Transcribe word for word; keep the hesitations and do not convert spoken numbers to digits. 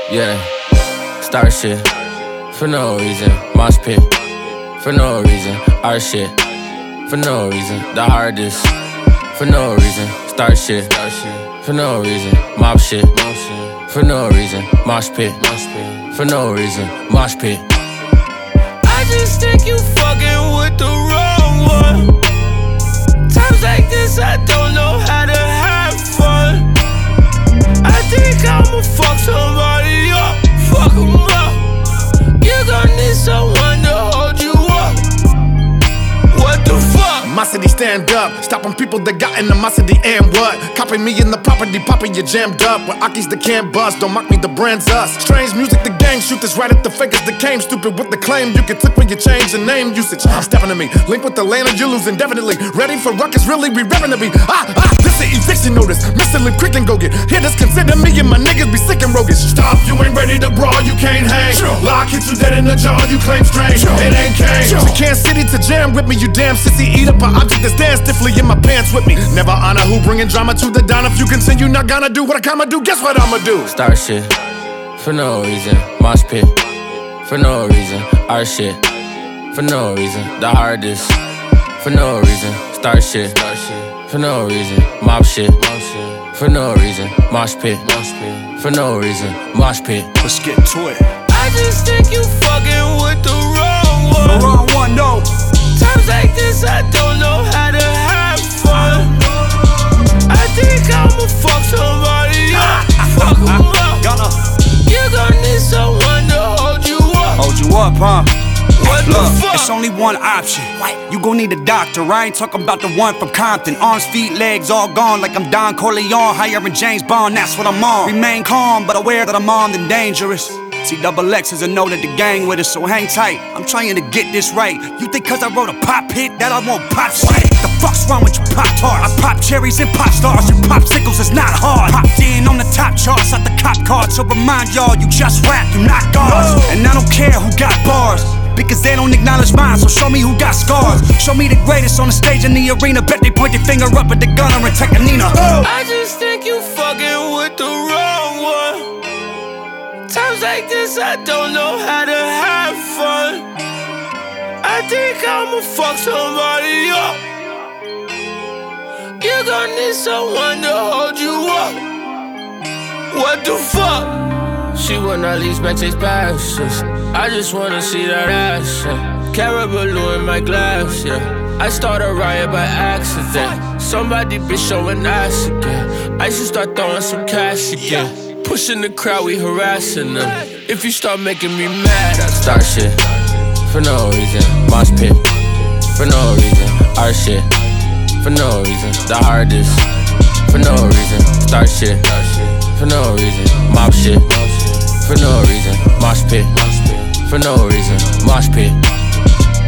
Yeah, start shit for no reason. Mosh pit for no reason. Our shit for no reason. The hardest for no reason. Start shit for no reason. Mob shit for no reason. Mosh pit for no reason. Mosh pit. I just think you fucking with the wrong one. Times like this, I don't know how to have fun. I think I'ma fuck somebody up, fuck 'em up. You gon' need someone to hold you up. What the fuck? My city stand up, stopping people that got animosity and what? Copy me in the property, popping you jammed up. With Akis that can't bust, don't mock me, the brand's us. Strange music, the gang shoot this right at the fakers that came. Stupid with the claim, you can tip when you change the name usage. Stepping to me, link with the land and you lose indefinitely. Ready for ruckus, really, we reppin' to be. Ah, ah, this is eviction notice. Mister Live quick and go get. Here, just consider me and my niggas be sick and roguish. Stop, you ain't ready to brawl, you can't hang. Lock, hit you dead in the jaw, you claim strange. It ain't cane. To Kansas City to jam with me, you damn sissy. Eat up an object that's dance stiffly in my pants with me. Never honor who bringing drama to the down. If you continue not gonna do what I come do, guess what I'ma do? Start shit for no reason. Mosh pit for no reason. Our shit for no reason. The hardest for no reason. Start shit for no reason. Mob shit for no reason. Mosh pit for no reason. Mosh pit. Let's get to it. I just think you fucking with the wrong one. The wrong one, no. Times like this, I don't know how to have fun. I think I'ma fuck somebody up, fuck 'em up. Gonna You gon' need someone to hold you up. hold you up, huh? What the Look, fuck? it's only one option. You gon' need a doctor. I ain't talking about the one from Compton. Arms, feet, legs all gone like I'm Don Corleone. Hiring James Bond, that's what I'm on. Remain calm, but aware that I'm armed and dangerous. See, double X is a know that the gang with us, so hang tight. I'm trying to get this right. You think cause I wrote a pop hit that I won't pop shit? The fuck's wrong with you pop tarts? I pop cherries and pop stars. You popsicles is not hard. Popped in on the top charts at the cop card. So remind y'all, you just rap, you not guards. And I don't care who got bars, because they don't acknowledge mine, so show me who got scars. Show me the greatest on the stage in the arena. Bet they point their finger up at the gunner and take a Nina. I just think you fucking with the wrong one. Times like this, I don't know how to have fun. I think I'ma fuck somebody up. You gon' need someone to hold you up. What the fuck? She wanna lease my taste passions. I just wanna see that ass, yeah. Carabelou in my glass, yeah. I start a riot by accident. Somebody be showing ass again. I should start throwing some cash again. Pushing the crowd, we harassing them. If you start making me mad, I start shit for no reason. Mosh pit for no reason. Our shit for no reason. The hardest for no reason. Start shit for no reason. Mob shit for no reason. Mosh pit for no reason. Mosh pit.